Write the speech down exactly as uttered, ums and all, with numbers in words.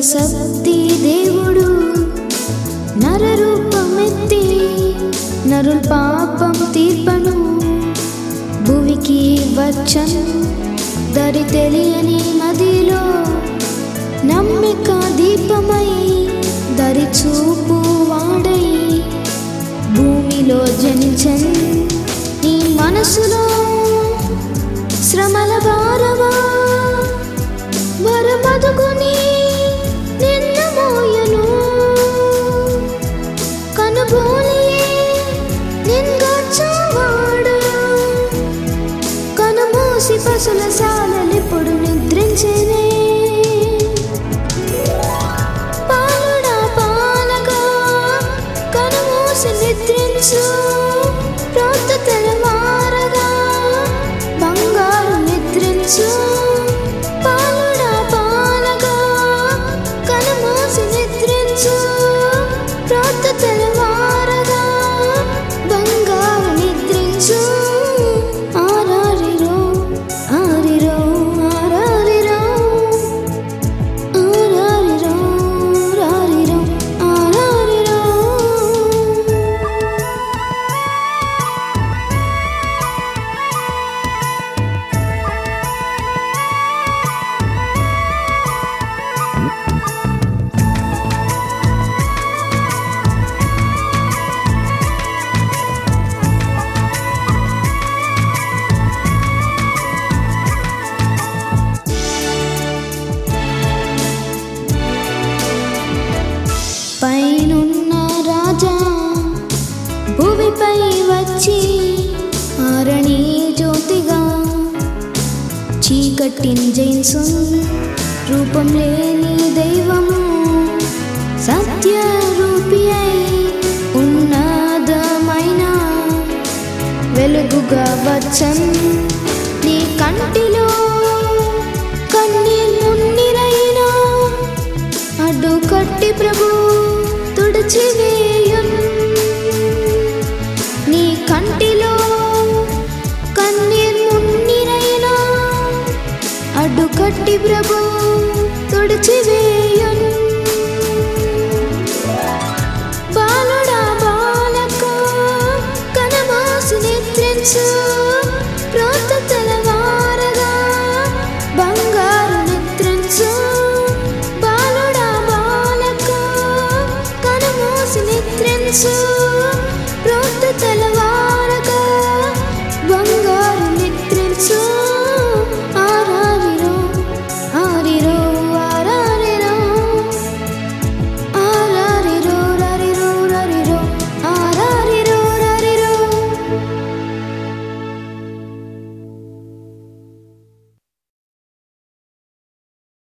సర్వశక్తి దేవుడు నరరూపమెత్తి నరుల పాపం తీర్పను భూమికి వచ్చను. దరి తెలియని నదిలో నమ్మిక దీపమై దరి చూపు వాడై భూమిలో జనించను. నీ మనసులో శ్రమల భారమా వరమదుకుని నిన్న మోయను. కనుబోలియే నిన్గాచావాడు కనుమూసి పశుల సాలలిప్పుడు నిద్రించేనే. పాలుడా పాలగా కనుమూసి నిద్రించు ప్రోత తెలవారగా బంగారు నిద్రించు. పాలుడా పాలగా కనుమూసి నిద్రించు ప్రోత తెలవారగా బంగారు నిద్రించు. ఆరారిరో ఆరిరో ఆరారిరో ఆరారిరో రారిరో ఆరారిరో. పైనున్న రాజా భూమిపై వచ్చి ఆరణి జ్యోతిగా చీకటిని జయించు. రూపం లేని దైవము సత్య రూపి అయి ఉన్నతమైన వెలుగుగా వచ్చన్. నీ కంటిలో కన్నీళ్ళు మున్నిరైనా అడ్డు కట్టి ప్రభు తుడిచివేయున్. నీ కంటిలో కన్నీర్ మున్నిరైనా అడ్డు కట్టి ప్రభు తుడిచివే